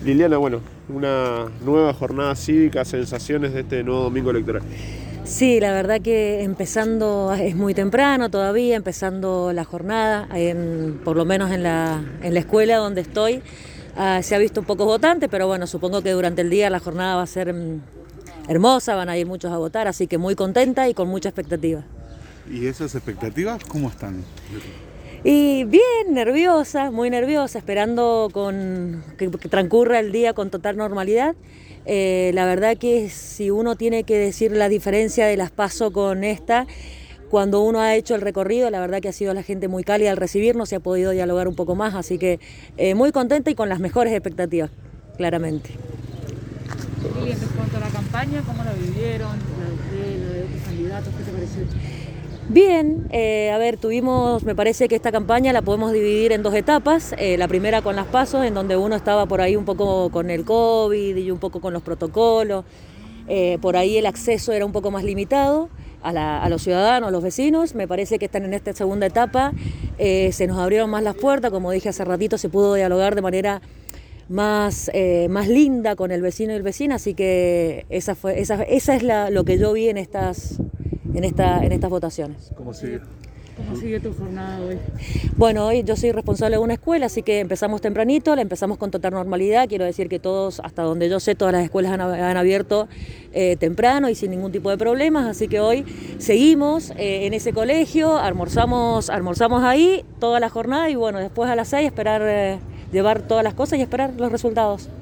Liliana, bueno, una nueva jornada cívica, sensaciones de este nuevo domingo electoral. Sí, la verdad que empezando, es muy temprano todavía, empezando la jornada, por lo menos en la escuela donde estoy, se ha visto pocos votantes, pero bueno, supongo que durante el día la jornada va a ser hermosa, van a ir muchos a votar, así que muy contenta y con mucha expectativa. ¿Y esas expectativas cómo están? Y bien, nerviosa, muy nerviosa, esperando que transcurra el día con total normalidad. La verdad que si uno tiene que decir la diferencia de las PASO con esta, cuando uno ha hecho el recorrido, la verdad que ha sido la gente muy cálida al recibirnos, se ha podido dialogar un poco más, así que muy contenta y con las mejores expectativas, claramente. Y en cuanto a la campaña, ¿cómo la vivieron? La de usted, la de otros candidatos, ¿qué te pareció? Bien, a ver, me parece que esta campaña la podemos dividir en dos etapas. La primera con las PASO, en donde uno estaba por ahí un poco con el COVID y un poco con los protocolos. Por ahí el acceso era un poco más limitado a los ciudadanos, a los vecinos. Me parece que están en esta segunda etapa. Se nos abrieron más las puertas, como dije hace ratito, se pudo dialogar de manera más linda con el vecino y el vecina, así que esa es lo que yo vi en estas votaciones. ¿Cómo sigue? ¿Cómo sigue tu jornada hoy? Bueno, hoy yo soy responsable de una escuela, así que empezamos tempranito, la empezamos con total normalidad. Quiero decir que todos, hasta donde yo sé, todas las escuelas han abierto temprano y sin ningún tipo de problemas, así que hoy seguimos en ese colegio, almorzamos ahí toda la jornada y bueno, después a las 6 esperar, llevar todas las cosas y esperar los resultados.